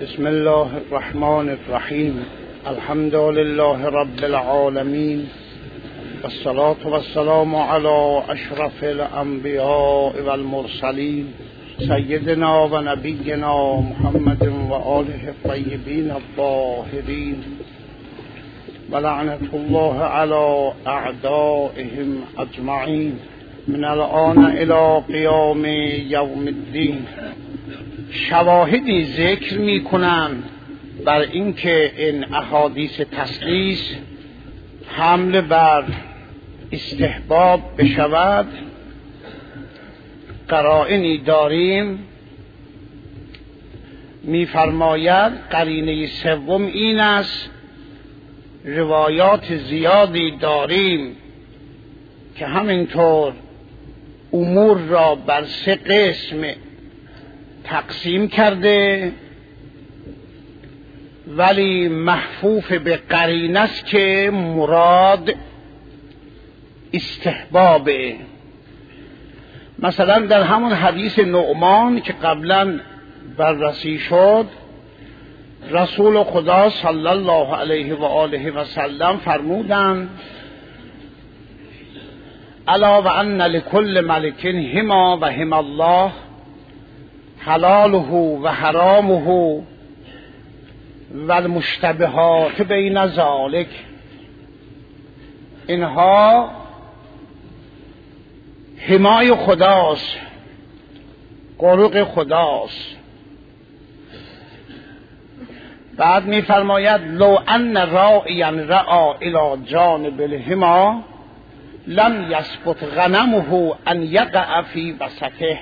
بسم الله الرحمن الرحیم. الحمد لله رب العالمین والصلاة والسلام علی اشرف الانبیاء والمرسلین سیدنا و نبینا محمد و آله الطیبین الطاهرین و لعنة الله علی اعدائهم اجمعین من الآن الی قیام یوم الدین. شواهدی ذکر می کنند بر اینکه این احادیث تثلیث حمل بر استحباب بشود. قرائنی داریم، می‌فرماید قرینه سوم این است، روایات زیادی داریم که همینطور امور را بر سه قسم تقسیم کرده، ولی محفوف به قرینه است که مراد استحبابه. مثلا در همون حدیث نعمان که قبلا بررسی شد، رسول خدا صلی الله علیه و آله و سلم فرمودند: الا و ان لکل ملک هما و هما الله حلاله و حرامه و المشتبهات بین ذلک. اینها حمای خداست، قرق خداست. بعد می فرماید: لو ان راعیا رعا الی جانب الحما لم یثبت غنمه ان یقع فی وسطه.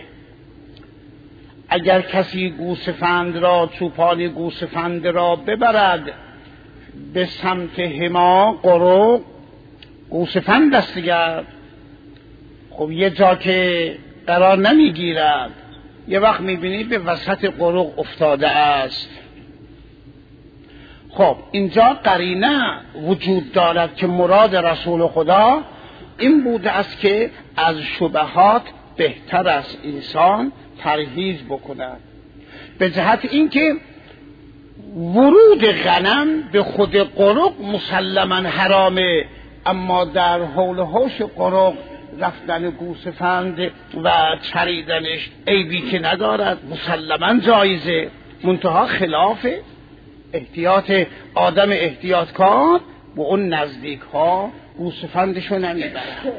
اگر کسی گوسفند را، چوپان گوسفند را ببرد به سمت حما، قرق گوسفند است دیگر، خب یه جا که قرار نمیگیرد، یه وقت میبینی به وسط قرق افتاده است. خب اینجا قرینه وجود دارد که مراد رسول خدا این بوده است که از شبهات بهتر است انسان پرهیز بکند، به جهت اینکه ورود غنم به خود قرق مسلما حرامه، اما در حول و حوش قرق رفتن گوسفند و چریدنش عیبی که ندارد، مسلما جایزه. منتها خلاف احتیاط آدم احتیاطکار و اون نزدیک ها گوسفندشو نمیبرد.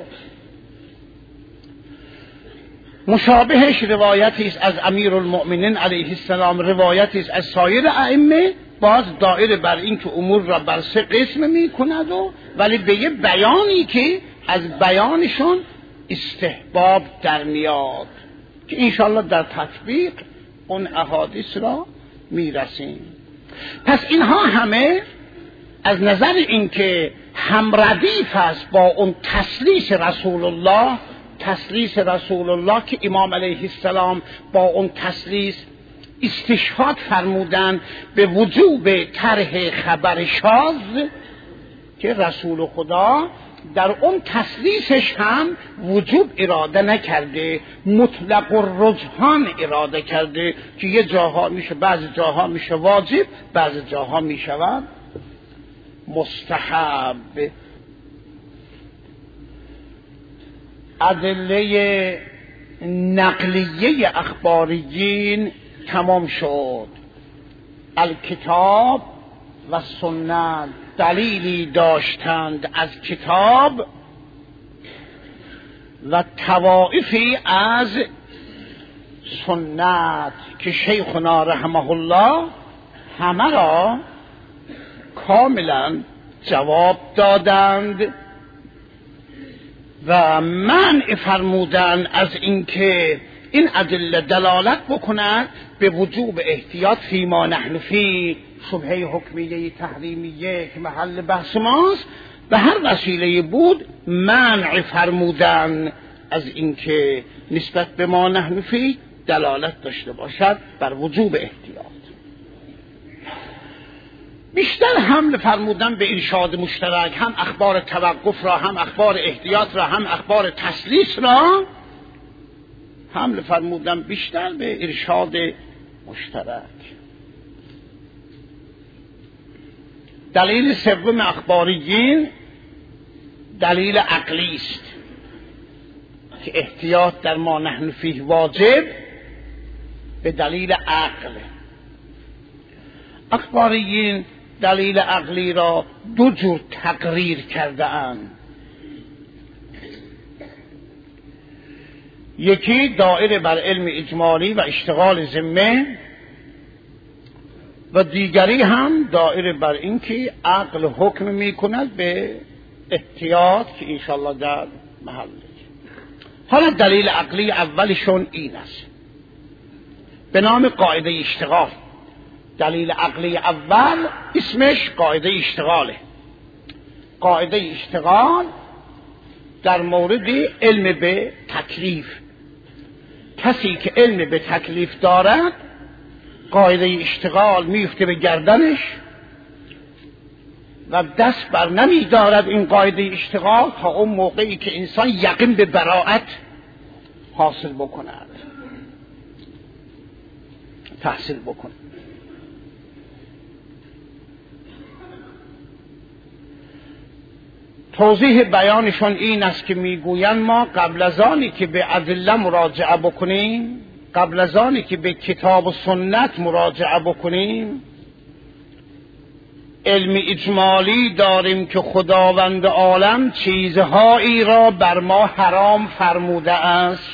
مشابهش روایتی است از امیرالمؤمنین علیه السلام، روایتی است از سایر ائمه، باز دایره بر این که امور را بر سه قسم میکند ولی به یه بیانی که از بیانشون استحباب در میاد که انشاءالله در تطبیق اون احادیث را میرسیم. پس اینها همه از نظر اینکه هم ردیف است با اون تثلیث رسول الله، تثلیث رسول الله که امام علیه السلام با اون تثلیث استشهاد فرمودن به وجوب طرح خبر شاذ، که رسول خدا در اون تثلیثش هم وجوب اراده نکرده، مطلق الرجحان اراده کرده که یه جاها میشه، بعضی جاها میشه واجب، بعضی جاها میشود مستحب. ادله نقلیه اخباریین تمام شد. الکتاب و سنت دلیلی داشتند از کتاب و طوائفی از سنت که شیخنا رحمه الله همه را کاملا جواب دادند و منع فرمودند از اینکه این ادله دلالت بکند به وجوب احتیاط فیما نحن فی، شبهه حکمیه تحریمیه که محل بحث ماست، به هر وسیله بود منع فرمودند از اینکه نسبت به ما نحن فی دلالت داشته باشد بر وجوب احتیاط. بیشتر حمل فرمودن به ارشاد مشترک، هم اخبار توقف را، هم اخبار احتیاط را، هم اخبار تثلیث را حمل فرمودن بیشتر به ارشاد مشترک. دلیل سوم اخباریین دلیل عقلی است که احتیاط در ما نحن فیه واجب به دلیل عقل. اخباریین دلیل عقلی را دو جور تقریر کرده اند. یکی دایره بر علم اجمالی و اشتغال ذمه و دیگری هم دایره بر اینکه عقل حکم میکند به احتیاط که انشاءالله در محله. حالا دلیل عقلی اولشون این است به نام قاعده اشتغال. دلیل عقلی اول اسمش قاعده اشتغاله. قاعده اشتغال در مورد علم به تکلیف. کسی که علم به تکلیف دارد قاعده اشتغال میفته به گردنش و دست بر نمی دارد این قاعده اشتغال تا اون موقعی که انسان یقین به براءت حاصل بکند، تحصیل بکند. توضیح بیانشون این است که میگویند ما قبل از آنی که به ادله مراجعه بکنیم، قبل از آنی که به کتاب و سنت مراجعه بکنیم، علم اجمالی داریم که خداوند عالم چیزهایی را بر ما حرام فرموده است.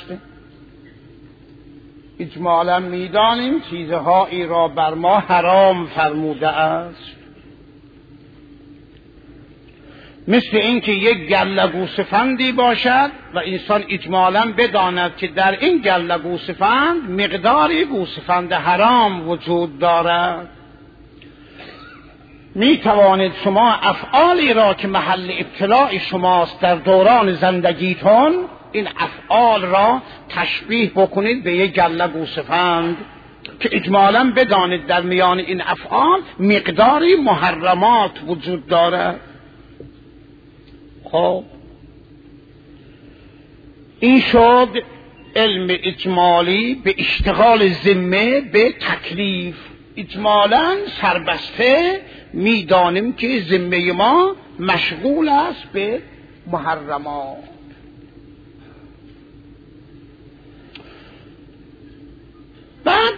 اجمالا میدانیم چیزهایی را بر ما حرام فرموده است. مثل اینکه یک گله گوسفندی باشد و انسان اجمالا بداند که در این گله گوسفند مقداری گوسفند حرام وجود دارد. می توانید شما افعالی را که محل ابتلاع شماست در دوران زندگیتون، این افعال را تشبیه بکنید به یک گله گوسفند که اجمالا بدانید در میان این افعال مقداری محرمات وجود دارد. خب این شد علم اجمالی به اشتغال ذمه به تکلیف. اجمالا سربسته میدانیم که ذمه ما مشغول است به محرمات. بعد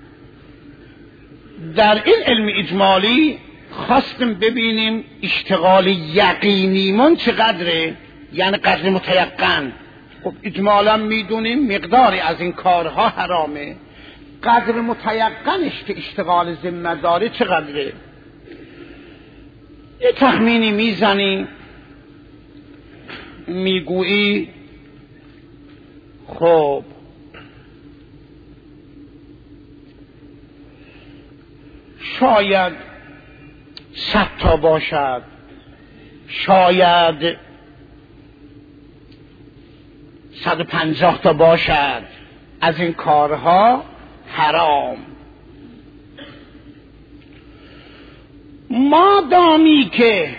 در این علم اجمالی خواستیم ببینیم اشتغال یقینیمون چقدره، یعنی قدر متیقن. خب اجمالا میدونیم مقداری از این کارها حرامه. قدر متیقنش که اشتغال ذمه داره چقدره؟ یه تخمینی میزنی، میگویی خب شاید 100 تا باشد، شاید 150 تا باشد از این کارها حرام. مادامی که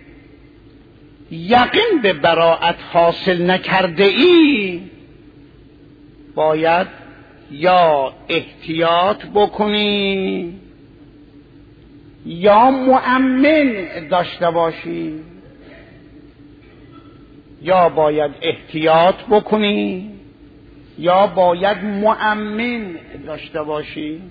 یقین به براءت حاصل نکرده ای باید یا احتیاط بکنی یا مؤمن داشته باشی. یا باید احتیاط بکنی یا باید مؤمن داشته باشی.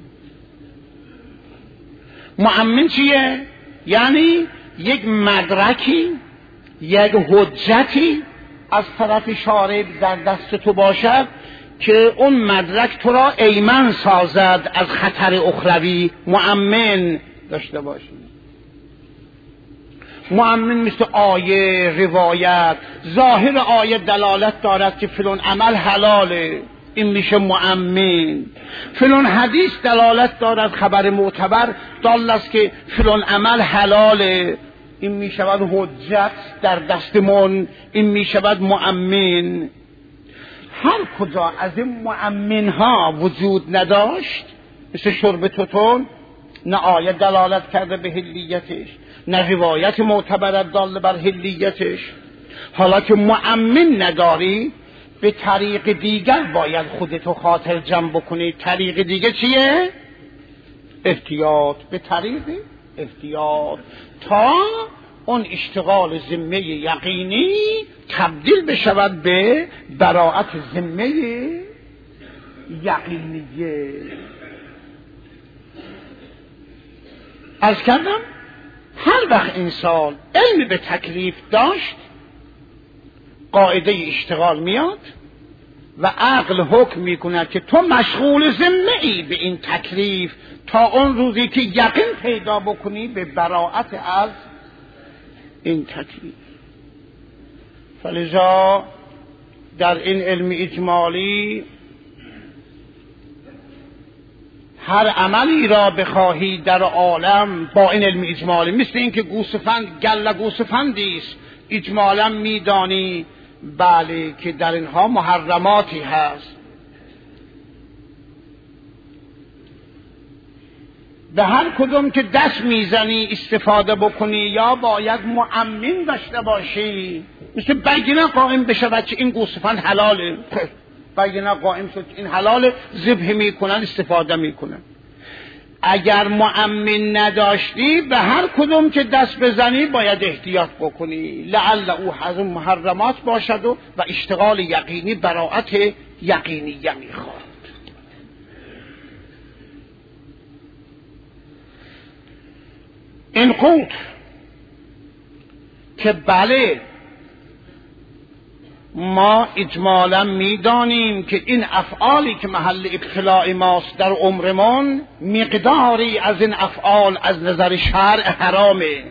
مؤمن چیه؟ یعنی یک مدرکی، یک حجتی از طرف شارع در دست تو باشد که اون مدرک تو را ایمن سازد از خطر اخروی. مؤمن داشته باشی. مؤمن مثل آیه، روایت، ظاهر آیه دلالت دارد که فلان عمل حلاله، این میشه مؤمن. فلان حدیث دلالت دارد، خبر معتبر دال است که فلان عمل حلاله، این میشود حجت در دستمون، این میشود مؤمن. هر کجا از این مؤمن ها وجود نداشت، مثل شرب توتون، نه آیه دلالت کرده به حلیتش، نه روایت معتبر دال بر حلیتش. حالا که مؤمن نداری، به طریق دیگر باید خودتو خاطر جمع بکنی. طریق دیگه چیه؟ احتیاط. به طریق احتیاط، تا اون اشتغال ذمه یقینی تبدیل بشود به براءت ذمه یقینیه. عرض کردم هر وقت انسان علم به تکلیف داشت قاعده اشتغال میاد و عقل حکم میکند که تو مشغول ذمه ای به این تکلیف تا اون روزی که یقین پیدا بکنی به براءت از این تکلیف. فلذا در این علم اجمالی هر عملی را بخواهی در عالم با این علم اجمالی، مثل این که گوسفند گله گوسفندی است، اجمالا میدانی بله که در اینها محرماتی هست، به هر کدوم که دست میزنی استفاده بکنی یا باید مؤمن داشته باشی، مثل بگینه قائم بشود که این گوسفند حلاله، بگینه قائم شد این حلاله، ذبح میکنن استفاده میکنن. اگر مؤمن نداشتی به هر کدوم که دست بزنی باید احتیاط بکنی، لعل او از محرمات باشد و اشتغال یقینی براءت یقینیه میخواد. این قوت که بله ما اجمالا میدانیم که این افعالی که محل ابتلاع ماست در عمرمان مقداری از این افعال از نظر شرع حرامه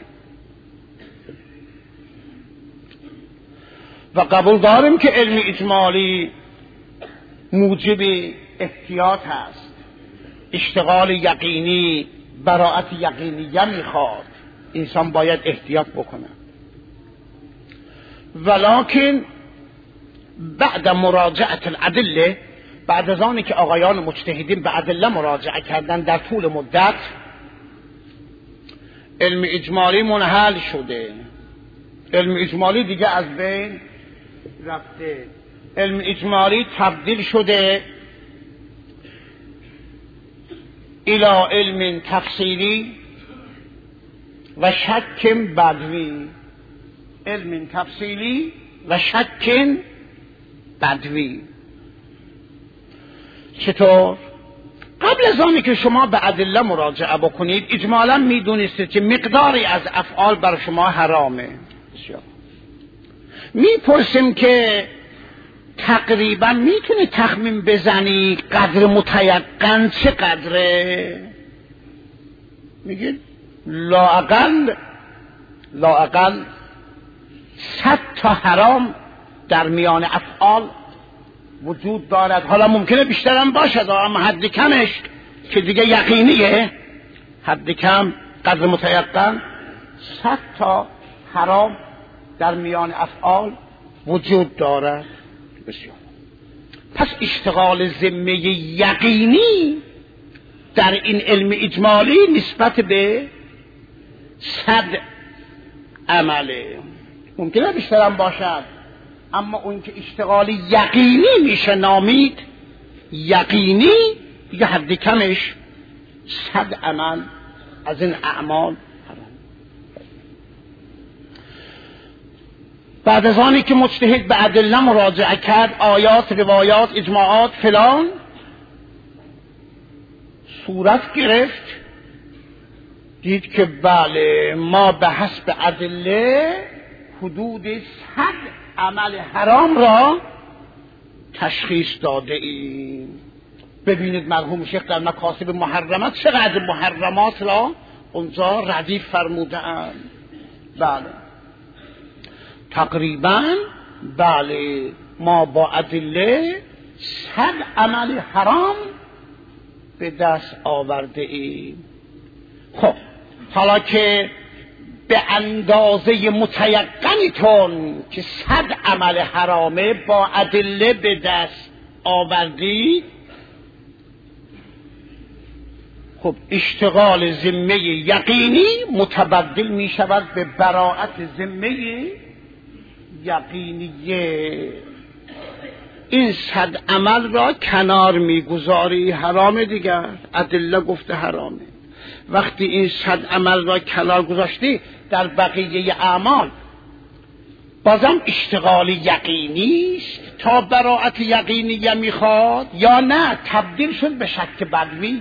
و قبول داریم که علم اجمالی موجب احتیاط هست، اشتغال یقینی براءت یقینیه میخواد، انسان باید احتیاط بکنه. ولکن بعد مراجعه الادله، بعد از آنی که آقایان مجتهدین به ادله مراجعه کردن در طول مدت، علم اجمالی منحل شده، علم اجمالی دیگه از بین رفته، علم اجمالی تبدیل شده الى علم تفصیلی و شک بدوی، علم تفصیلی و شک بدوی. چطور؟ قبل از آنی که شما به ادله مراجعه بکنید اجمالا میدونید که مقداری از افعال بر شما حرامه. میپرسیم که تقریبا میتونی تخمین بزنی قدر متیقن چه قدره؟ میگید لااقل 100 تا حرام در میان افعال وجود دارد. حالا ممکنه بیشتر هم باشد اما حد کمش که دیگه یقینیه، حد کم قدر متیقن 100 تا حرام در میان افعال وجود دارد. بسیار. پس اشتغال ذمه یقینی در این علم اجمالی نسبت به 100 عمله، ممکنه بیشتر هم باشد اما اون که اشتغال یقینی میشه نامید یقینی، یه حد کمش 100 عمل از این اعمال. بعد از آنی که مجتهد به ادله مراجعه کرد، آیات، روایات، اجماعات فلان، صورت گرفت، دید که بله ما به حسب ادله حدود 100 عمل حرام را تشخیص داده ایم. ببینید مرحوم شیخ در مکاسب محرمات چقدر محرمات را اونجا ردیف فرموده اند. بله تقریبا بله ما با ادله 100 عمل حرام به دست آورده ایم. خب حالا که به اندازه متیقنتون که 100 عمل حرامه با ادله به دست آوردی، خب اشتغال ذمه یقینی متبدل می شود به براءت ذمه یقینیه. این 100 عمل را کنار میگذاری، حرام دیگر، ادله گفته حرامه، وقتی این 100 عمل را کنار گذاشتی در بقیه اعمال بازم اشتغال یقینی است تا براءت یقینیه میخواد یا نه تبدیل شد به شک بدوی؟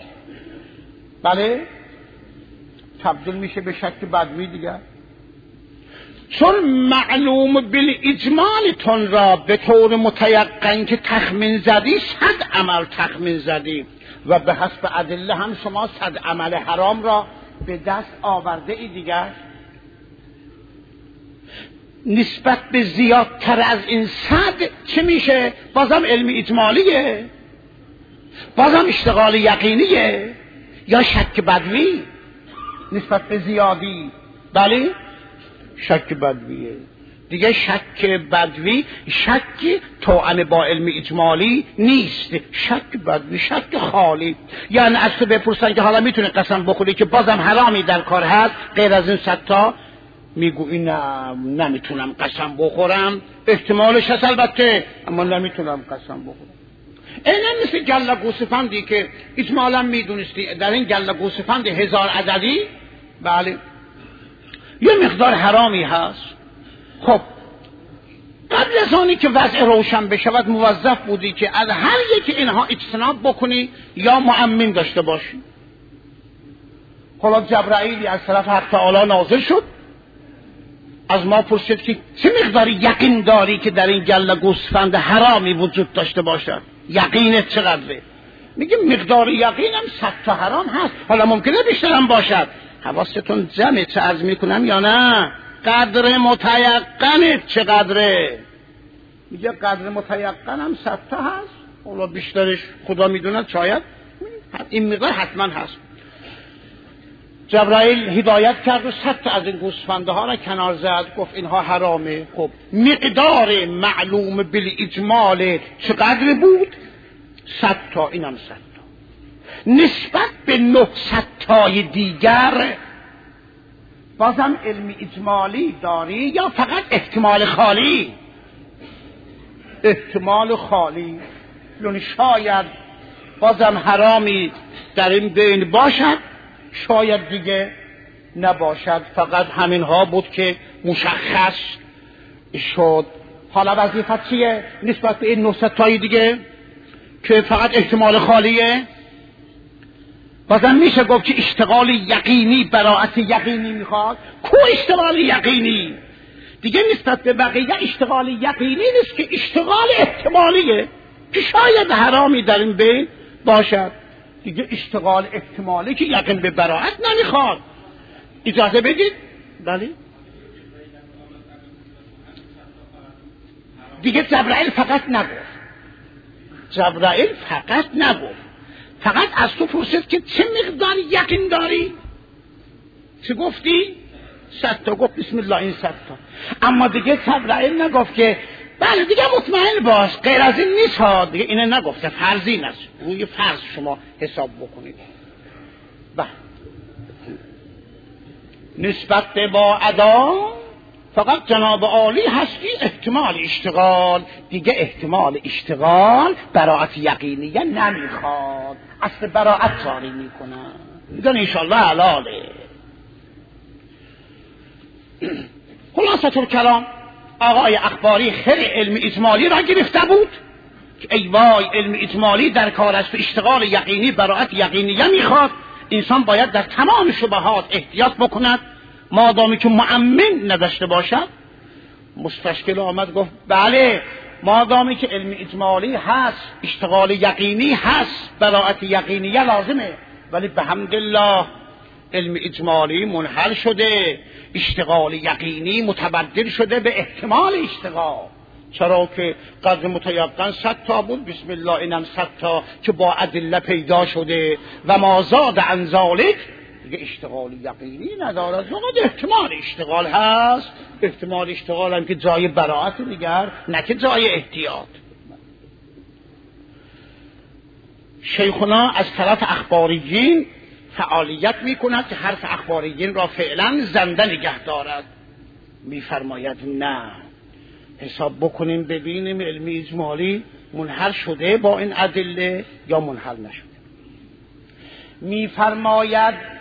بله تبدیل میشه به شک بدوی دیگر، چون معلوم بالاجمال تون را به طور متیقن که تخمین زدی 100 عمل تخمین زدی و به حسب ادله هم شما 100 عمل حرام را به دست آورده ای دیگر. نسبت به زیادتر از این 100 چه میشه؟ بازم علم اجمالیه، بازم اشتغال یقینیه یا شک بدوی؟ نسبت به زیادی بله شک بدویه دیگه. شک بدوی شک توأم با علم اجمالی نیست، شک بدوی شک خالی. یعنی از تو بپرسن که حالا میتونه قسم بخوری که بازم حرامی در کار هست غیر از این 100 تا؟ میگویی نه نمیتونم قسم بخورم، احتمالش هست البته اما نمیتونم قسم بخورم. اینه مثل گله گوسفندی که اجمالا میدونستی در این گله گوسفند 1000 عددی بله یه مقدار حرامی هست. خب قبل از آنی که وضع روشن بشود موظف بودی که از هر یک اینها اجتناب بکنی یا مؤمن داشته باشی. خب جبرائیلی از طرف حق تعالی نازل شد، از ما پرسید که چه مقداری یقین داری که در این گله گوسفند حرامی وجود داشته باشد؟ یقینت چقدره؟ میگه مقدار یقینم 100 تا حرام هست، حالا ممکنه بیشتر هم باشد. حواستون جمعه چه عرض میکنم یا نه؟ قدر متیقنت چقدره؟ میگه قدر متیقنم 100 تا هست، حالا بیشترش خدا میدونه، شاید این مقدار حتما هست. جبرائیل هدایت کرد و 100 تا از این گوسفندها را کنار زد، گفت اینها حرامه. خب مقدار معلوم بالاجمال چقدر بود؟ 100 تا، اینم 100 تا. نسبت به 900 تای دیگر بازم علم اجمالی داری یا فقط احتمال خالی؟ احتمال خالی، یعنی شاید بازم حرامی در این بین باشد، شاید دیگه نباشد، فقط همینها بود که مشخص شد. حالا وظیفت چیه نسبت به این 900 تای دیگه که فقط احتمال خالیه؟ بازم میشه گفت که اشتغال یقینی براءت یقینی میخواد. کو اشتغال یقینی؟ دیگه نسبت به بقیه اشتغال یقینی نیست که اشتغال احتمالیه که شاید حرامی در این بین باشد. دیگه اشتغال احتمالی که یقین به براءت نمیخواد. اجازه بدید بله دیگه جبرائیل فقط نگفت، فقط از تو پرسید که چه مقدار یقین داری؟ چه گفتی؟ 100 تا. گفت بسم الله این 100 تا. اما دیگه جبرائیل نگفت که بله دیگه مطمئن باش غیر از این نیست ها، دیگه اینه نگفته، فرضی نیست، روی فرض شما حساب بکنید. بله نسبت با ادا فقط جناب عالی هستی احتمال اشتغال، دیگه احتمال اشتغال براءت یقینیه نمیخواد، اصل براءت جاری میکنن، میگن انشالله حلاله. خلاصه الکلام آقای اخباری خیلی علم اجمالی را گرفته بود که ای وای علم اجمالی در کار است، اشتغال یقینی براءت یقینیه میخواد. انسان باید در تمام شبهات احتیاط بکند مادامی که مؤمن نداشته باشد. مستشکل آمد گفت بله مادامی که علم اجمالی هست، اشتغال یقینی هست، براءت یقینیه لازمه، ولی به حمدالله علم اجمالی منحل شده، اشتغال یقینی متبدل شده به احتمال اشتغال. چرا که قدر متیقن 100 تا بود، بسم الله اینم 100 تا که با ادله پیدا شده و ما زاد عن ذلک دیگه اشتغال یقینی ندارد، فقط احتمال اشتغال هست. احتمال اشتغال هم که جای براءت دیگر، نه که جای احتیاط. شیخنا از طرف اخباریین فعالیت میکند که حرف اخباریین را فعلا زنده نگه دارد. میفرماید نه، حساب بکنیم ببینیم علمی اجمالی منحل شده با این ادله یا منحل نشده. میفرماید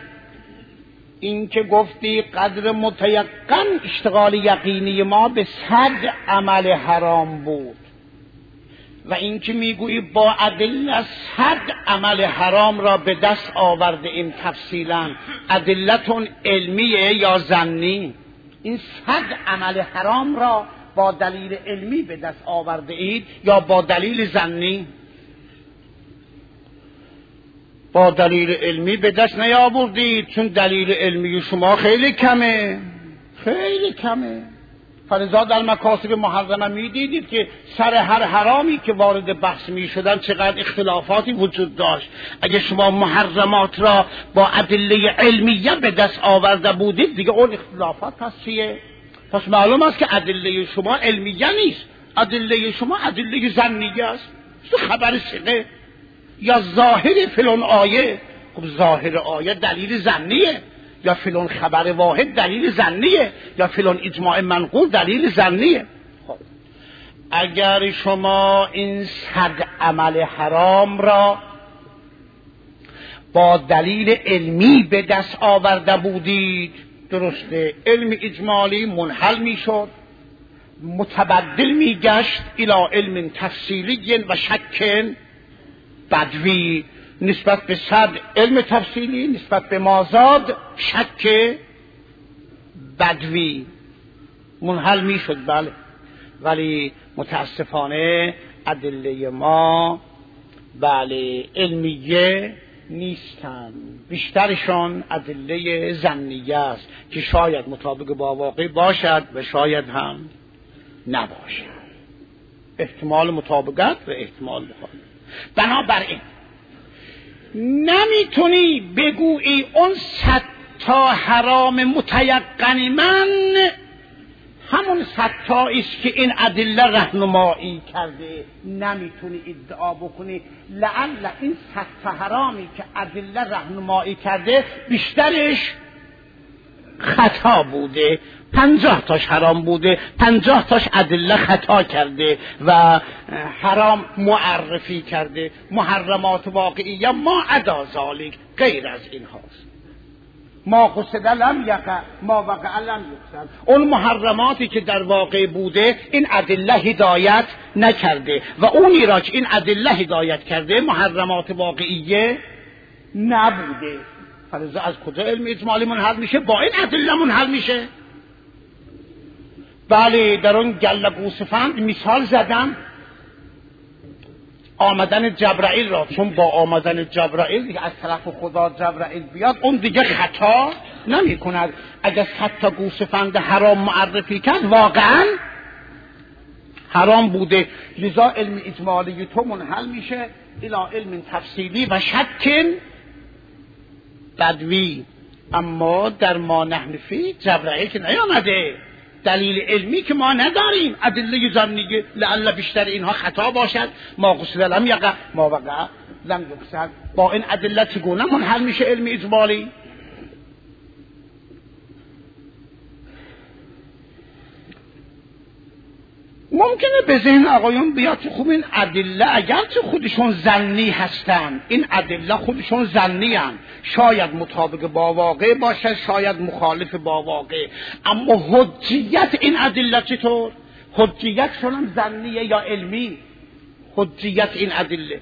این که گفتی قدر متیقن اشتغال یقینی ما به 100 عمل حرام بود و این که میگویی با ادله 100 عمل حرام را به دست آورده ایم تفصیلا، ادلتون علمیه یا ظنی؟ این 100 عمل حرام را با دلیل علمی به دست آورده اید یا با دلیل ظنی؟ با دلیل علمی به دست نیاوردید، چون دلیل علمی شما خیلی کمه، خیلی کمه. فلذا در مکاسب محرمه میدیدید که سر هر حرامی که وارد بحث میشدن چقدر اختلافاتی وجود داشت. اگه شما محرمات را با ادله علمیه به دست آورده بودید دیگه اون اختلافات پس چیه؟ پس معلوم است که ادله شما علمیه نیست، ادله شما ادله ظنیه است. خبر ثقه یا ظاهر فلان آیه، خب ظاهر آیه دلیل ظنیه، یا فلان خبر واحد دلیل ظنیه، یا فلان اجماع منقول دلیل ظنیه. خب اگر شما این 100 عمل حرام را با دلیل علمی به دست آورده بودید، درسته، علم اجمالی منحل میشد، متبدل میگشت الی علم تفصیلی و شک بدوی. نسبت به 100 علم تفصیلی، نسبت به مازاد شک بدوی منحل می شد. بله، ولی متاسفانه ادله ما بله علمیه نیستن، بیشترشان ادله ظنیه است که شاید مطابق با واقع باشد و شاید هم نباشد، احتمال مطابقت و احتمال مخالفت. بنابراین نمیتونی بگویی اون 100 تا حرام متیقن من همون 100 تایی است که این ادله راهنمایی کرده. نمیتونی ادعا بکنی لعل این 100 تا حرامی که ادله راهنمایی کرده بیشترش خطا بوده، 50 تاش حرام بوده، 50 تاش ادله خطا کرده و حرام معرفی کرده. محرمات واقعیه ما عدا ذالک غیر از این هاست. ما قصد لم یقع ما وقع لم یقصد. اون محرماتی که در واقع بوده این ادله هدایت نکرده و اونی را که این ادله هدایت کرده محرمات واقعیه نبوده. فلذا از کجا علم اجمالی منحل میشه؟ با این ادله منحل میشه. بله، در اون گله گوسفند مثال زدم آمدن جبرائیل را، چون با آمدن جبرائیل دیگه از طرف خدا جبرائیل بیاد اون دیگه خطا نمی کند. اگر 100 تا گوسفند حرام معرفی کرد واقعا حرام بوده، لذا علم اجمالی تو منحل میشه الی علم تفصیلی و شک بدوی. اما در ما نحن فی جبرائیل که نیامده، دلیل علمی که ما نداریم، ادله ظنیه لعل بیشتر اینها خطا باشد. ما قصد لم یقع ما وقع لم یقصد. با این ادله چگونه منحل میشه علم اجمالی؟ ممکنه به ذهن آقایون بیاد که خوب این ادله اگرچه خودشون ظنی هستن، این ادله خودشون ظنی هستن، شاید مطابق با واقع باشه، شاید مخالف با واقع، اما حجیت این ادله چطور؟ حجیتشون هم ظنیه یا علمی؟ حجیت این ادله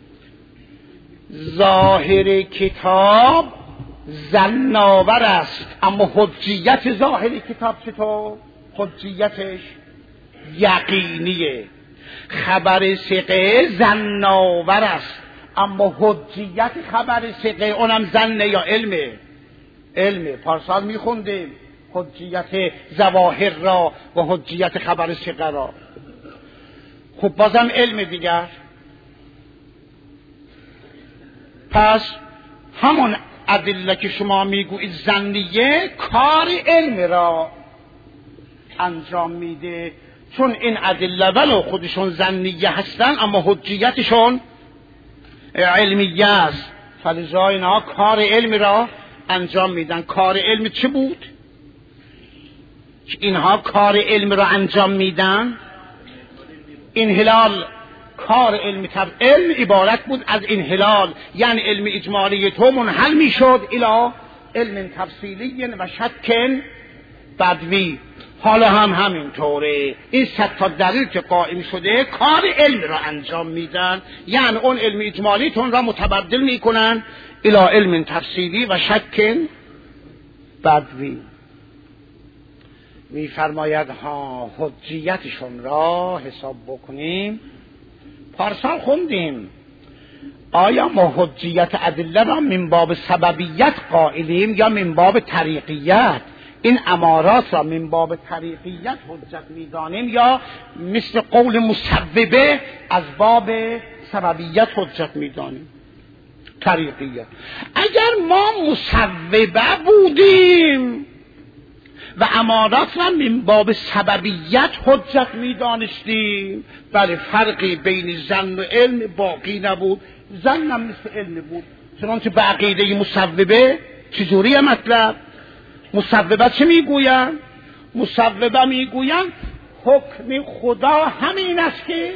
ظاهر کتاب ظن‌آور است، اما حجیت ظاهر کتاب چطور؟ حجیتش یقینیه. خبر ثقه ظن‌آور است، اما حجیت خبر ثقه اونم ظن یا علمه؟ علمه. پارسال میخوندیم حجیت ظواهر را و حجیت خبر ثقه را. خب بازم علم دیگر. پس همون ادله که شما میگویید ظنیه کار علم را انجام میده، چون این ادله ولو خودشون ظنیه هستن اما حجیتشون علمیه است، فلذا اینا کار علم را انجام میدن. کار علم چه بود؟ اینها کار علم را انجام میدن. انحلال کار علم عبارت بود از انحلال، یعنی علم اجمالی تو منحل میشد الی علم تفصیلی و شک بدوی. حالا هم همینطوره، این 100 تا دلیل که قائم شده کار علم را انجام میدن، یعنی اون علم اجمالیتون را متبدل میکنن الی علم تفصیلی و شک بدوی. میفرماید ها حجیتشون را حساب بکنیم. پارسال خوندیم آیا ما حجیت ادله را من باب سببیت قائلیم یا من باب طریقیت؟ این امارات را من باب طریقیت حجت میدانیم یا مثل قول مسببه از باب سببیت حجت میدانیم؟ طریقیت. اگر ما مسببه بودیم و امارات را من باب سببیت حجت میدانستیم، بله فرقی بین ظن و علم باقی نبود، ظن هم مثل علم بود. چنانچه به عقیده مسببه چجوری مطلب؟ مسببه چه میگوین؟ مسببه میگوین حکم خدا همین است که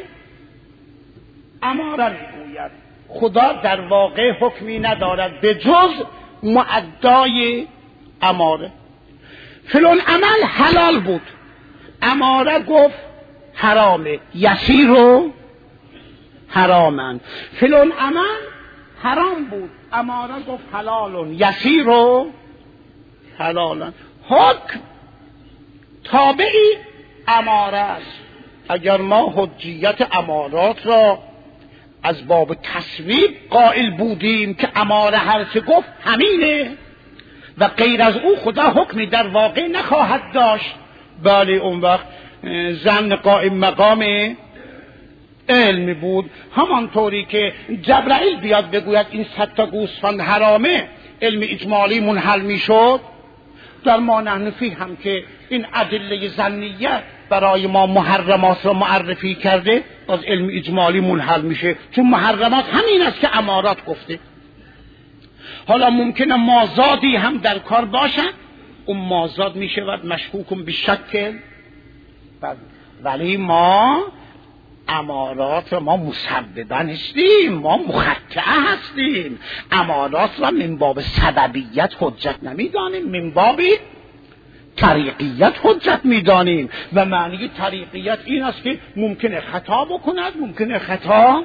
اماره میگوید. خدا در واقع حکمی ندارد به جز معدای اماره. فلان عمل حلال بود، اماره گفت حرامه، یسیر و حرامن. فلان عمل حرام بود، اماره گفت حلالون، یسیر و حلالن. حکم تابعی اماره است. اگر ما حجیت امارات را از باب تصویب قائل بودیم که اماره هر چه گفت همینه و غیر از او خدا حکمی در واقع نخواهد داشت، بله اون وقت ظن قائم مقام علم بود. همانطوری که جبرائیل بیاد بگوید این 100 تا گوسفند حرامه، علم اجمالی منحل میشد. در ما نحنفی هم که این ادله ظنیه برای ما محرمات را معرفی کرده، از علم اجمالی منحل میشه، چون محرمات همین است که امارات گفته. حالا ممکنه مازادی هم در کار باشد، اون مازاد میشود مشکوکم به شک، ولی ما امارات را ما مسببا هستیم، ما مخطئه هستیم. امارات را من باب سببیت حجت نمیدانیم، من باب طریقیت حجت میدانیم. و معنی طریقیت این است که ممکنه خطا بکند، ممکنه خطا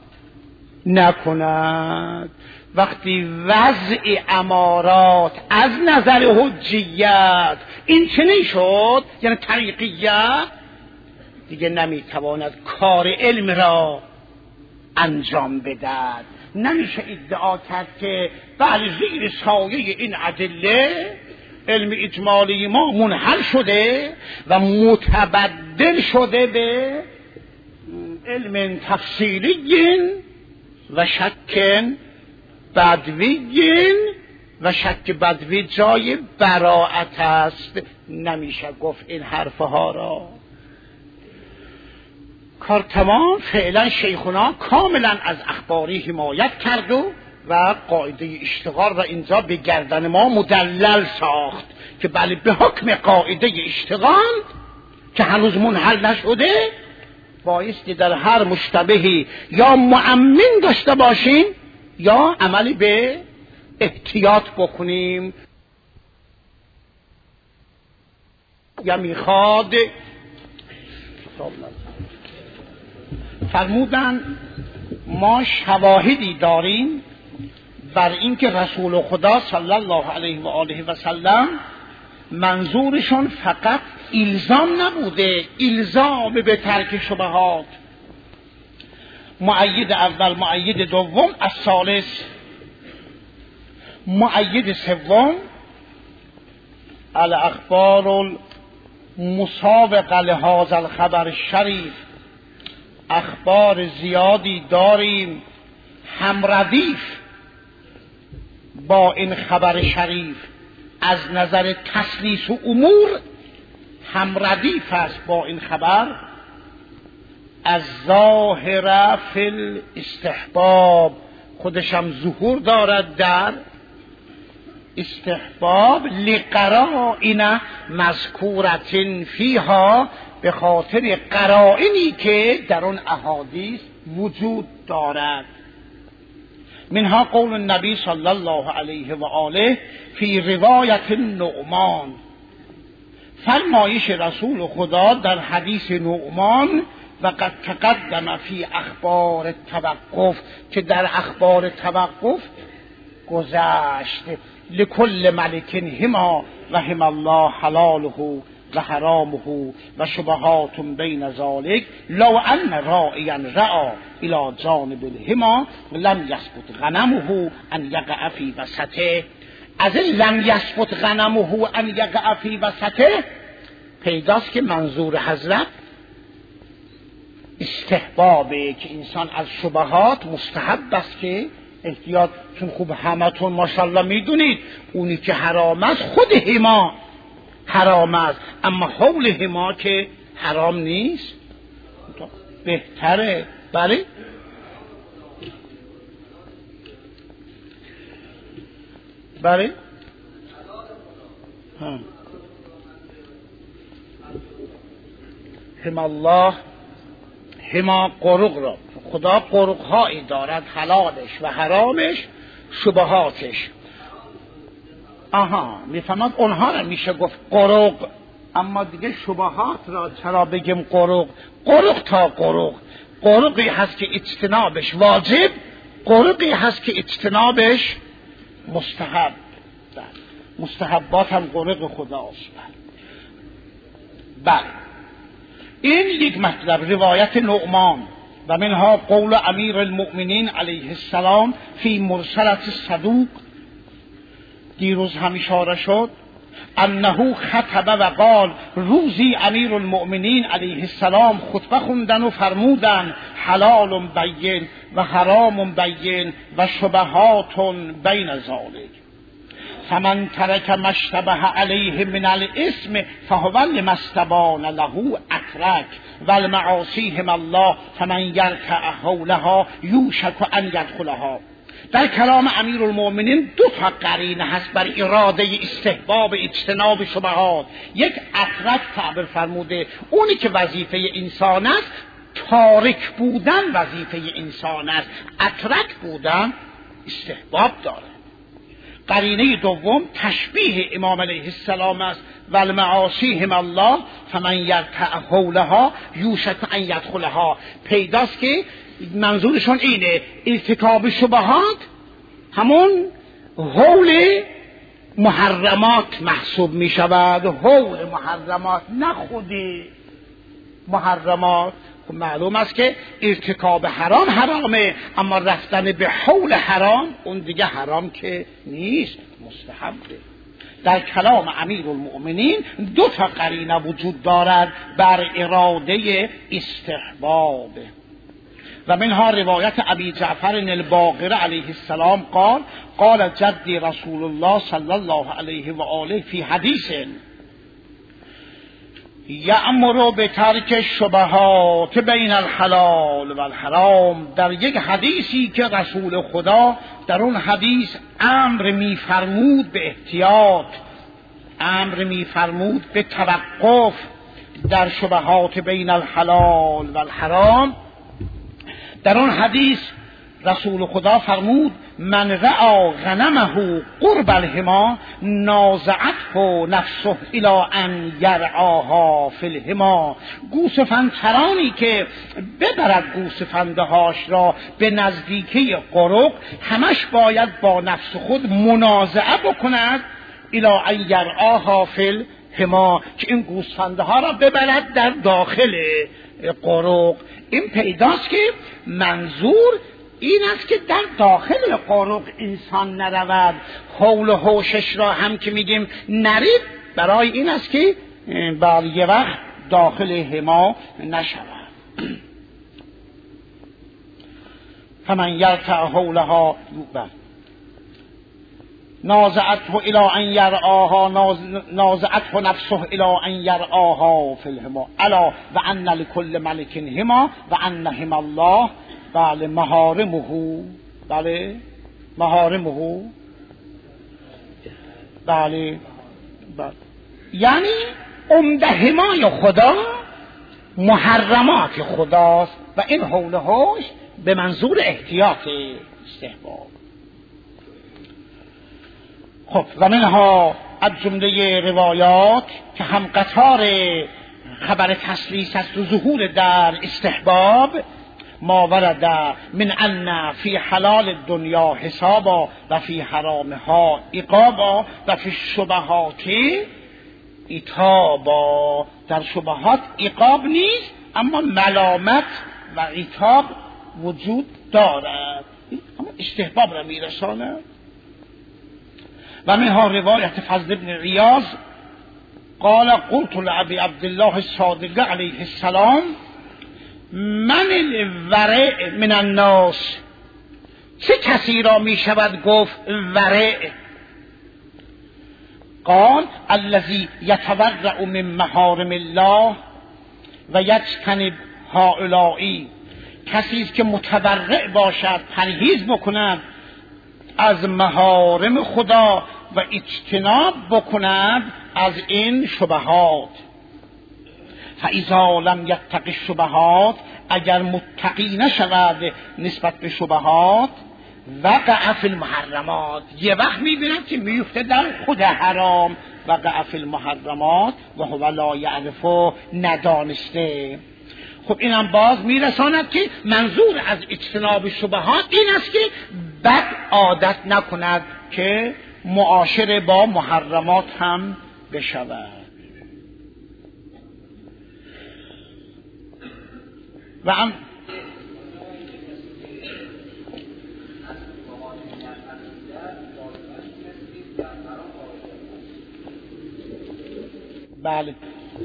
نکند. وقتی وضع امارات از نظر حجیت این چنین شد، یعنی طریقیت دیگه نمیتواند کار علم را انجام بدهد. نمیشه ادعا کرد که بله زیر سایه این ادله علم اجمالی ما منحل شده و متبدل شده به علم تفصیلی و شک بدوی، و شک بدوی جای براءت است. نمیشه گفت این حرفها را. کار تمام. فعلا شیخنا کاملا از اخباری حمایت کرد و قاعده اشتغال را اینجا به گردن ما مدلل ساخت که بله به حکم قاعده اشتغال که هنوز منحل نشده بایستی در هر مشتبهی یا مؤمن داشته باشیم یا عملی به احتیاط بکنیم. یا میخواد فرمودن ما شواهدی داریم بر اینکه رسول خدا صلی الله علیه و آله و سلم منظورشون فقط الزام نبوده، الزام به ترک شبهات. مؤید اول، مؤید دوم، الثالث، مؤید سوم الاخبار المسابقه لهذا الخبر الشریف. اخبار زیادی داریم همردیف با این خبر شریف، از نظر تسلیس و امور همردیف است با این خبر. از ظاهر فی الاستحباب، خودشم ظهور دارد در استحباب، لقرائن مذکورت فیها، به خاطر قرائنی که در اون احادیث وجود دارد. منها قول النبی صلی الله علیه و آله فی روایت نعمان، فرمایش رسول خدا در حدیث نعمان و قد تقدم فی اخبار توقف، که در اخبار توقف گذشت. لکل ملک هما و هم الله حلاله و حرامه و شبهات بین ذالک لو ان راعیا رعا الى جانب الهما لم یثبت غنمه ان یقع فی وسطه. از این لم یثبت غنمه ان یقع فی وسطه پیداست که منظور حضرت استحبابه، که انسان از شبهات مستحب است که احتیاط، چون خوب همتون ماشاءالله میدونید اونی که حرام است خود هما حرام است، اما حول هما که حرام نیست بهتره. بله بله هم الله هما قرق را، خدا قرق هایی دارد، حلالش و حرامش، شبهاتش. میفهمد اونها را میشه گفت قرق، اما دیگه شبهات را چرا بگیم قرق؟ قرق تا قرق، قرقی هست که اجتنابش واجب، قرقی هست که اجتنابش مستحب. مستحبات هم قرق خداست. بله این یک مطلب روایت نعمان. و منها قول امیر المؤمنین علیه السلام فی مرسلت صدوق، دیروز هم اشاره شد، انه خطب و قال، روزی امیر المؤمنین علیه السلام خطبه خوندن و فرمودن حلال بین و حرام بین و شبهات بین ذالک، فمن ترک ما اشتبه علیه من الاسم فهو لما استبان له اترک و المعاصیهم الله فمن یرکع حولها یوشک ان یدخلها. در کلام امیر المؤمنین دو تا قرینه هست بر اراده استحباب اجتناب شبهات. یک اترک تعبیر فرموده، اونی که وظیفه انسان است تارک بودن وظیفه انسان است، اترک بودن استحباب داره. قرینه دوم تشبیه امام علیه السلام است، و المعاصیهم الله فمن یرکع حولها یوشک ان یدخلها. پیداست که منظورشون اینه ارتکاب شبهات همون حول محرمات محسوب می شود، حول محرمات نه خودی محرمات. خب معلوم است که ارتکاب حرام حرامه، اما رفتن به حول حرام اون دیگه حرام که نیست، مستحبه. در کلام امیر المؤمنین دو تا قرینه وجود دارد بر اراده استحباب. و منها روایت ابی جعفر الباقر علیه السلام قال قال جدی رسول الله صلی الله علیه و آله فی حدیث یأمر بترک الشبهات بین الحلال و الحرام. در یک حدیثی که رسول خدا در اون حدیث امر می‌فرمود به احتیاط، امر می‌فرمود به توقف در شبهات بین الحلال و الحرام. در اون حدیث رسول خدا فرمود من رعا غنمه قرب الهما نازعته نفسه الی ان یرعاها فی الهما. گوسفندچرانی که ببرد گوسفندهاش را به نزدیکی قرق، همش باید با نفس خود منازعه بکند الی ان یرعاها فی الهما، که این گوسفندها را ببرد در داخل قرق. این پیداست که منظور این است که در داخل قرق انسان نرود، حول و حوشش را هم که میگیم نرید، برای این است که بر یه وقت داخل هما نشود. فمن یرکع حولها نازعته الی ان یرعاها نازعته نفسه الی ان یرعاها فی الهما الا و ان لکل ملک هما و انهم الله بله محارمه. بله محارمه. بله یعنی عمده حمای خدا محرمات خداست، و این حول و حوش به منظور احتیاط استحباب. خب و منها از جمله روایات که هم قطار خبر تسلیس است و ظهور در استحباب ما ورد من ان فی حلال الدنیا حسابا و فی حرامها عقابا و فی الشبهات عتابا. در شبهات عقاب نیست اما ملامت و عتاب وجود دارد، اما استحباب را میرساند. و منها روایت فضل بن عیاض قال قلت لأبي عبد الله الصادق علیه السلام من الورع من الناس، چه کسی را می شود گفت ورع؟ قال الذي يتورع من محارم الله و یجتنب هؤلاء، کسی است که متورع باشد، پرهیز بکند از محارم خدا و اجتناب بکند از این شبهات. فاذا لم یتق الشبهات، اگر متقی نشود نسبت به شبهات، وقع فی المحرمات، یه وقت میبیند که میفته در خود حرام، وقع فی المحرمات و هو لا یعرف، ندانسته. خب اینم باز میرساند که منظور از اجتناب شبهات این است که بد عادت نکند که معاشر با محرمات هم بشود. و هم بله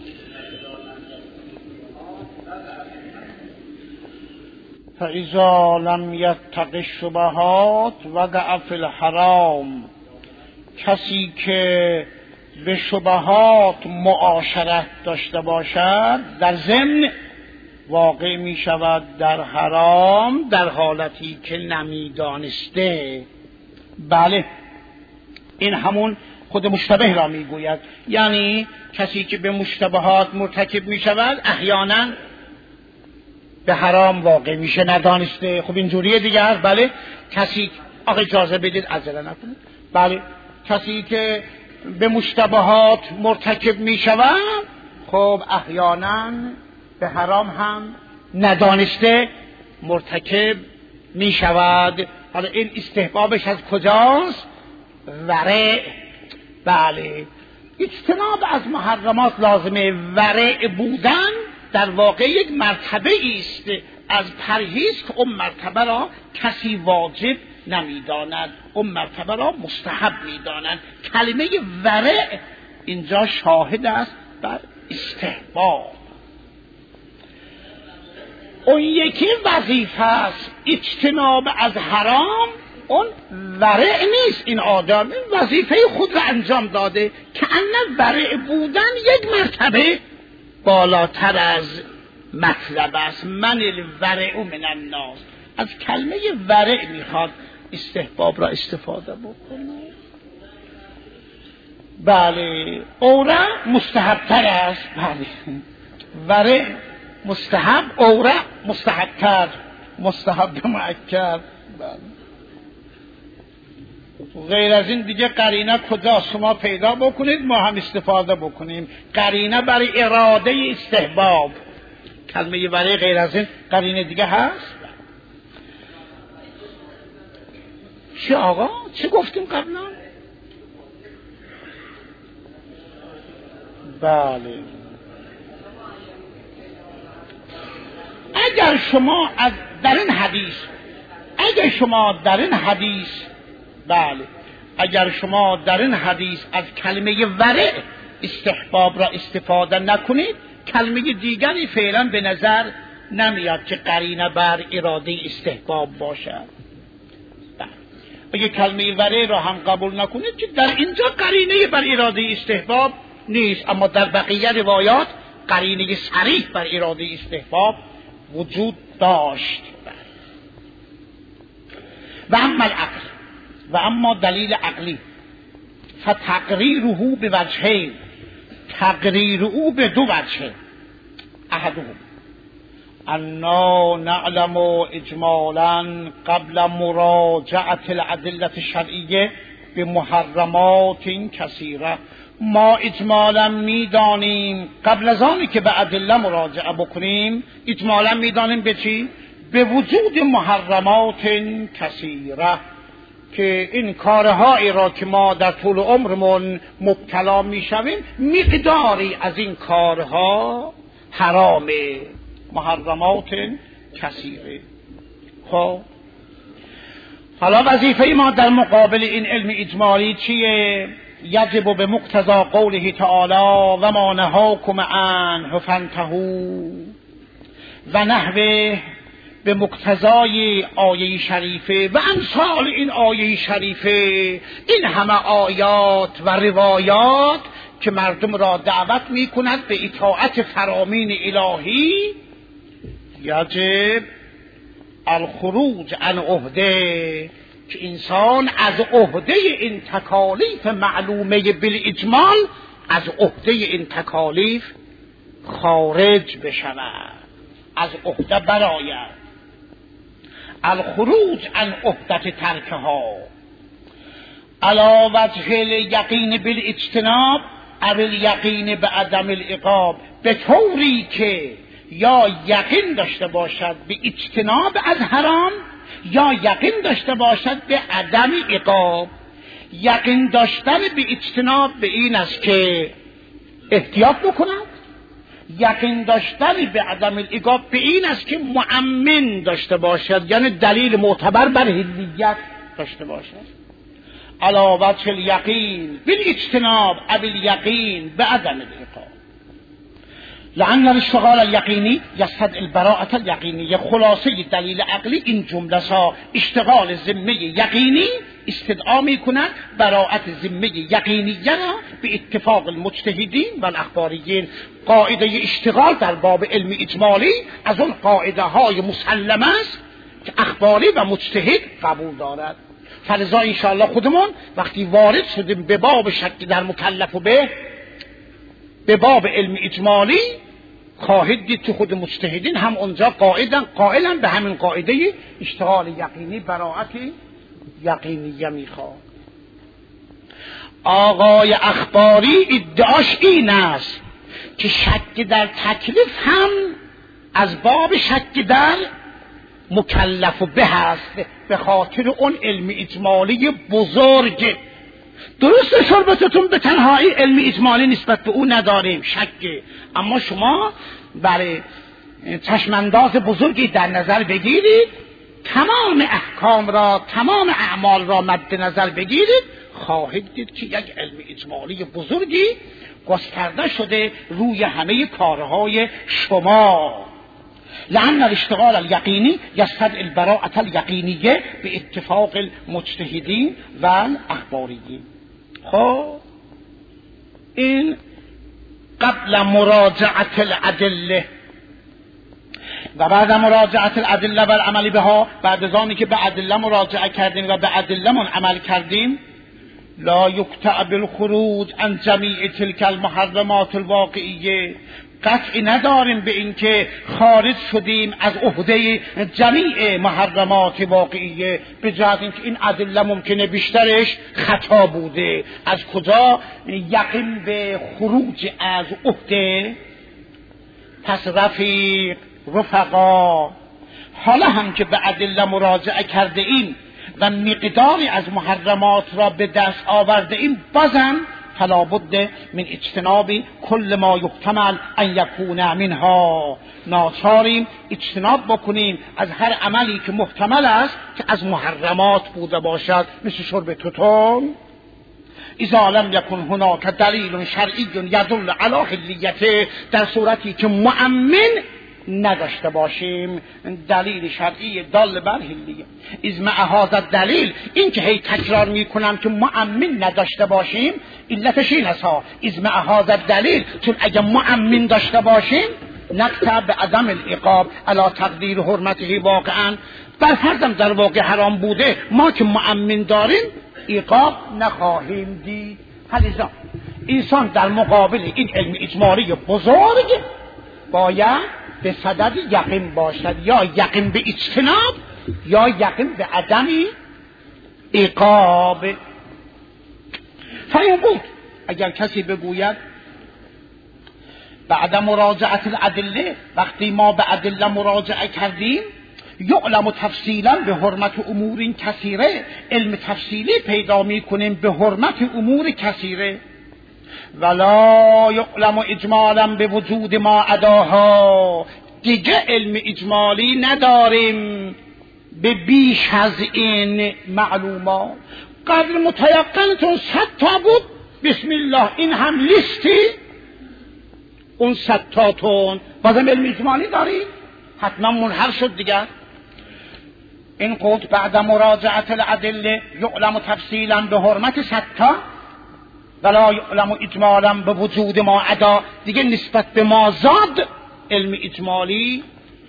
فاذا لم یتق الشبهات وقع فی الحرام، کسی که به شبهات معاشرت داشته باشد در ضمن واقع می شود در حرام در حالتی که نمیدانسته. بله این همون خود مشتبه را می گوید، یعنی کسی که به مشتبهات مرتکب می شود احیانا به حرام واقع میشه ندانسته. خب این جوریه دیگه هست. بله کسی آقا اجازه بدید عجله نکنید. بله کسی که به مشتبهات مرتکب می شود خب احیانا به حرام هم ندانسته مرتکب می شود. حالا این استحبابش از کجاست؟ ورع. بله اجتناب از محرمات لازمه. ورع بودن در واقع یک مرتبه است از پرهیز که اون مرتبه را کسی واجب نمیداند، اون مرتبه را مستحب میدانند. کلمه ورع اینجا شاهد است بر استحباب. اون یکی وظیفه است اجتناب از حرام، اون ورع نیست. این آدم وظیفه خود را انجام داده که ان ورع بودن یک مرتبه بالاتر از مطلب است. من الورع من الناس، از کلمه ورع میخواد استحباب را استفاده بکنه. بله اورع مستحب تر است. بله ورع مستحب، اورع مستحب تر، مستحب مؤکد. غیر از این دیگه قرینه کجا شما پیدا بکنید ما هم استفاده بکنیم. قرینه برای اراده استحباب، کلمه برای غیر از این قرینه دیگه هست؟ چه آقا؟ چه گفتیم قبلا؟ بله اگر شما در این حدیث بله اگر شما در این حدیث از کلمه ورع استحباب را استفاده نکنید، کلمه دیگری فعلا به نظر نمیاد که قرینه بر اراده استحباب باشد. اگه کلمه ورع را هم قبول نکنید که در اینجا قرینه بر اراده استحباب نیست، اما در بقیه روایات قرینه صریح بر اراده استحباب وجود داشت. و اما العقل، و اما دلیل عقلی فتقریره به وجهین، تقریر او به دو وجه. احدهم انا نعلم اجمالا قبل مراجعه الادله الشرعیه به محرمات کثیره. ما اجمالا میدانیم قبل از آنی که به ادله مراجعه بکنیم، اجمالا میدانیم به چی؟ به وجود محرمات کثیره، که این کارهایی را که ما در طول عمرمون مبتلا میشویم مقداری از این کارها حرامه. محرمات کثیره. خب حالا وظیفه ما در مقابل این علم اجمالی چیه؟ یجب به مقتضی قوله تعالی و ما نهاکم عنه فانتهوا و نحوه، به مقتضای آیه شریفه و امثال این آیه شریفه، این همه آیات و روایات که مردم را دعوت می کند به اطاعت فرامین الهی، یجب الخروج عن عهده، که انسان از عهده این تکالیف معلومه بالاجمال، از عهده این تکالیف خارج بشود، از عهده برآید. الخروج عن عهده ترکها علی وجه الیقین بالاجتناب او الیقین بعدم العقاب، به طوری که یا یقین داشته باشد به اجتناب از حرام یا یقین داشته باشد به عدم عقاب. یقین داشتن به اجتناب به این است که احتیاط بکند، یقین داشتن به عدم العقاب به این است که مؤمن داشته باشد، یعنی دلیل معتبر بر حلیت داشته باشد. علی وجه الیقین بالاجتناب او الیقین بعدم العقاب، لأن الاشتغال الیقینی یستدعی البراءة الیقینیه. خلاصه دلیل عقلی این جمله ها، اشتغال ذمه یقینی استدعا می کند براءت ذمه یقینیه را به اتفاق المجتهدین و الاخباریین. قاعده اشتغال در باب علم اجمالی از اون قاعده های مسلمه است که اخباری و مجتهد قبول دارد. فلذا انشاءالله خودمون وقتی وارد شدیم به باب شک در مکلف و به باب علم اجمالی، خواهید دید که خود مجتهدین هم اونجا قائلا به همین قاعده اشتغال یقینی، براءت یقینیه میخواد. آقای اخباری ادعاش این است که شک در تکلیف هم از باب شک در مکلف و به است، به خاطر اون علم اجمالی بزرگ. درست شربتتون به تنهایی علم اجمالی نسبت به او نداریم، شکه، اما شما برای چشمانداز بزرگی در نظر بگیرید، تمام احکام را، تمام اعمال را مد نظر بگیرید، خواهید دید که یک علم اجمالی بزرگی گسترده شده روی همه کارهای شما. لأن الاشتغال الیقینی یستدعی البراءة الیقینیه به اتفاق المجتهدین و الاخباریین. خب این قبل مراجعت الادله و بعد مراجعت الادله و العمل بها، بعد از آنی که به ادله مراجعه کردیم و به ادله من عمل کردیم، لا یقطع بالخروج عن جمیع تلک المحرمات الواقعیه، قطعی نداریم به این که خارج شدیم از عهده جمیع محرمات واقعیه، به جهت اینکه این ادله ممکنه بیشترش خطا بوده. از کجا یقین به خروج از عهده؟ پس رفیق، رفقا، حالا هم که به ادله مراجعه کرده ایم و مقداری از محرمات را به دست آورده ایم، بازم فلا بد من اجتناب کل ما یحتمل ان یکون منها، ناچاریم اجتناب بکنیم از هر عملی که محتمل است که از محرمات بوده باشد، مثل شرب توتون. اذا لم یکن هناک دلیل شرعی یدل علی حلیته، در صورتی که مؤمن نداشته باشیم دلیل شرعی دال بر حلیه. از مع هذا دلیل، این که هی تکرار میکنم که مؤمن نداشته باشیم، علتش این است ها، از مع هذا دلیل، چون اگه مؤمن داشته باشیم نقطع به عدم العقاب علی تقدیر حرمته، واقعا بر فرضم در واقع حرام بوده، ما که مؤمن داریم عقاب نخواهیم دید. لذا انسان در مقابل این علم اجمالی بزرگ باید به صدد یقین باشد، یا یقین به اجتناب یا یقین به عدم عقاب. فاین بود اگر کسی بگوید بعد مراجعت الادله، وقتی ما به ادله مراجعه کردیم، یعلم تفصیلا به حرمت امور کثیره، علم تفصیلی پیدا می کنیم به حرمت امور کثیره. ولا یعلم اجمالا به وجود ما عداها، دیگه علم اجمالی نداریم به بیش از این معلومات. قبل متیقنتون 100 تا بود، بسم الله این هم لیستی اون 100 تاتون بازم علم اجمالی داریم، حتما منحل شد دیگر. این قلت بعد مراجعت الادله یعلم تفصیلا به حرمت 100 تا، ولا یعلم اجمالا به وجود ما عدا، دیگه نسبت به ما زاد علم اجمالی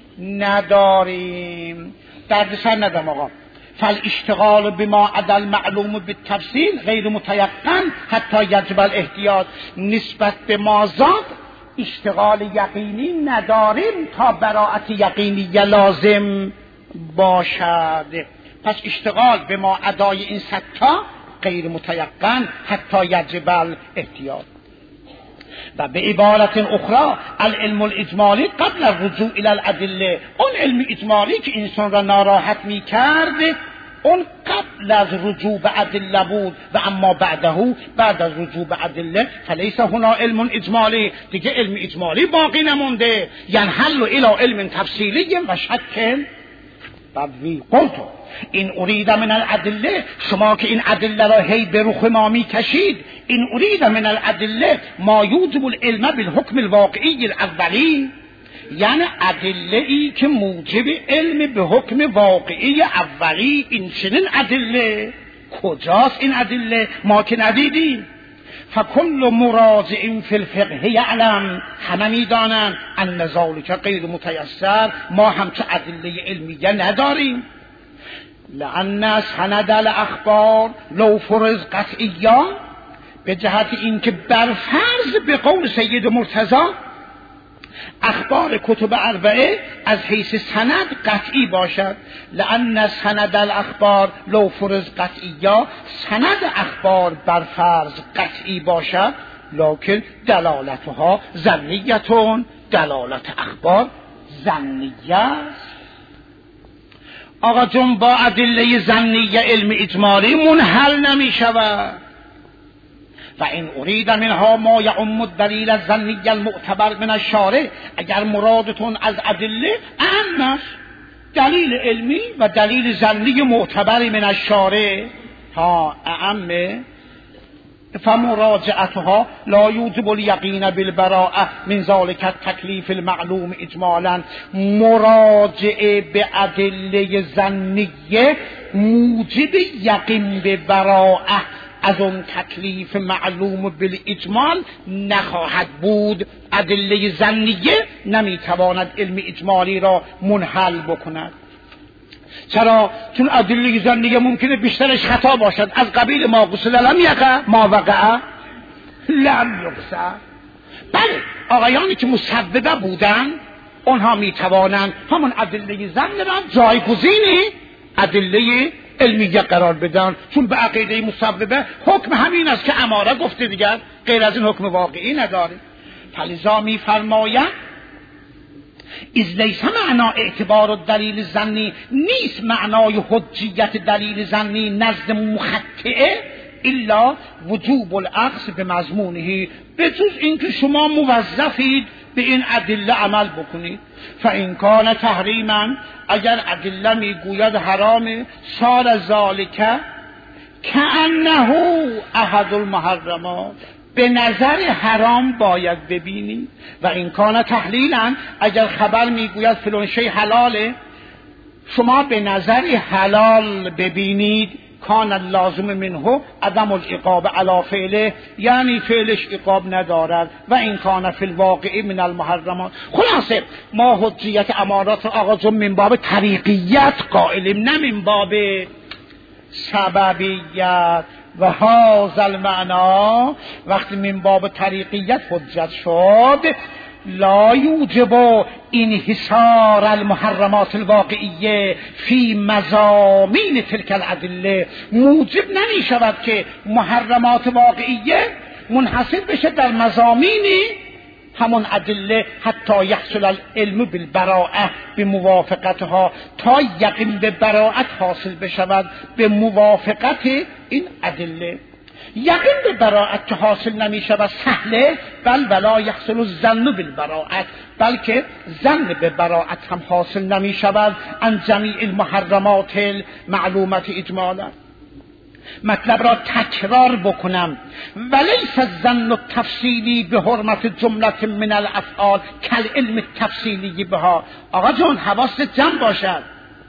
نداریم. دردسر ندارم آقا. فالاشتغال بما عدا المعلوم بالتفصیل غیر متیقن حتی یجب الاحتیاط، نسبت به ما زاد اشتغال یقینی نداریم تا براءت یقینی لازم باشد. پس اشتغال به ما عدای این 100 تا غیر متیقن حتی یجب الاحتیاط. و به عبارت اخرى العلم الاجمالی قبل الرجوع الى الادله، اون علم اجمالی که انسان را ناراحت می کرد اون قبل از رجوع به ادله بود، و اما بعد از رجوع به ادله فلیس هنا علم اجمالی، دیگه علم اجمالی باقی نمونده، ینحل الى علم تفصیلی و شک بدوی. قلتو این ارید من الادله، شما که این ادله را هی به رخ ما می کشید، این ارید من الادله ما یوجب العلم بالحکم الواقعی الاولی، یعنی ادله ای که موجب علم به حکم واقعی اولی. این چنین ادله کجاست؟ این ادله ما که ندیدیم. فکل مراجع فی الفقه یعلم، همه میدانند ان ذلک غیر متیسر، ما همچه ادله علمیه نداریم. لأن سند الاخبار لو فرض قطعیا، به جهت اینکه برفرض به قول سید مرتضی اخبار کتب اربعه از حیث سند قطعی باشد. لأن سند الاخبار لو فرض قطعیا، سند اخبار برفرض قطعی باشد، لکن دلالتها ظنیتون، دلالت اخبار ظنیه است. آقا جون با ادله ظنیه علم اجمالی منحل نمی شود. و این ارید منها ما یعم الدلیل الظنی المعتبر من الشارع، اگر مرادتون از ادله اعمش دلیل علمی و دلیل ظنی معتبر من الشارع ها اعمه، فمراجعتها لا یوجب الیقین بالبراءه من ذلک التکلیف المعلوم اجمالا، مراجعه به ادله ظنیه موجب یقین به براءه از اون تکلیف معلوم بالاجمال نخواهد بود. ادله ظنیه نمیتواند علم اجمالی را منحل بکند. چرا؟ چون ادله ظنیه ممکنه بیشترش خطا باشد، از قبیل ما قصد لم یقع ما وقع لم یقصد. بله آقایانی که مسببه بودن اونها میتوانند همون ادله ظنی را جایگزین ادله علمیه قرار بدن، چون به عقیده مسببه حکم همین است که اماره گفته، دیگر غیر از این حکم واقعی نداره. فلذا میفرماید اذ لیس معنا اعتبار الدلیل الظنی، نیست معنای حجیت دلیل ظنی نزد مخطئه الا وجوب الاخذ به مضمونه، به جز اینکه شما موظفید به این ادله عمل بکنید. فإن کان تحریما، اگر ادله میگوید حرامه، صار ذالک کأنه احد المحرمات، به نظر حرام باید ببینید. و این کان تحلیلا، اگر خبر میگوید فلان شی حلاله، شما به نظر حلال ببینید، کان اللازم منه عدم العقاب علی فعله، یعنی فعلش عقاب ندارد. و این کان فی الواقع من المحرمات. خلاصه ما حجیت امارات آقا جون من باب طریقیت قائلیم، نه من باب سببیت. و هذا المعنا، وقتی من باب طریقیت حجت شد، لا یوجب انحصار المحرمات الواقعیه فی مضامین تلک الادله، موجب نمی شود که محرمات واقعیه منحصر بشه در مضامین همون ادله، حتی یحصل العلم بالبراءه به موافقتها، تا یقین به براءت حاصل بشود به موافقت این ادله. یقین به براءت که حاصل نمی شود سهله، بل ولا یحصل الظن بالبراءت، بلکه ظن به براءت هم حاصل نمی شود عن جمیع المحرمات المعلومت اجمالا. مطلب را تکرار بکنم، ولیس الظن التفصیلی به حرمت جملت من الافعال کالعلم التفصیلی بها. آقا جان حواست جمع باشد،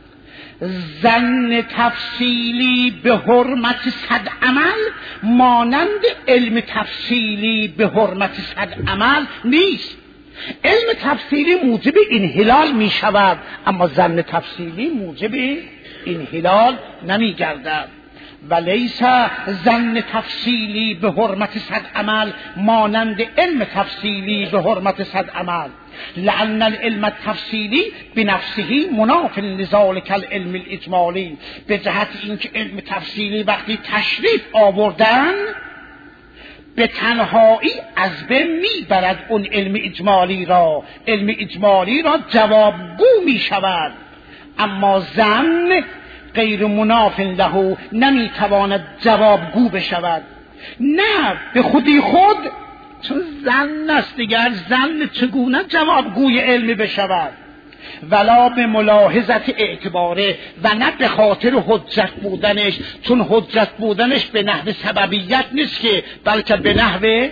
ظن تفصیلی به حرمت 100 عمل مانند علم تفصیلی به حرمت 100 عمل نیست. علم تفصیلی موجب انحلال می شود، اما ظن تفصیلی موجب انحلال نمی گردد. ولیس ظن تفصیلی به حرمت 100 عمل مانند علم تفصیلی به حرمت 100 عمل، لأن العلم التفصیلی بنفسه مناف لذلك العلم الاجمالی، به جهت اینکه علم تفصیلی وقتی تشریف آوردن به تنهایی از بین میبرد اون علم اجمالی را، علم اجمالی را جوابگو می شود، اما ظن غیر مناف له نمیتواند جوابگو بشود. نه به خودی خود، چون ظن است دیگر، ظن چگونه جوابگوی علمی بشود؟ ولا به ملاحظت اعتباره، و نه به خاطر حجت بودنش، چون حجت بودنش به نحو سببیت نیست که، بلکه به نحو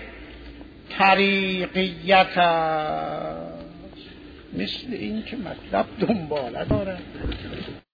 طریقیت است. مثل این که مطلب دنباله داره.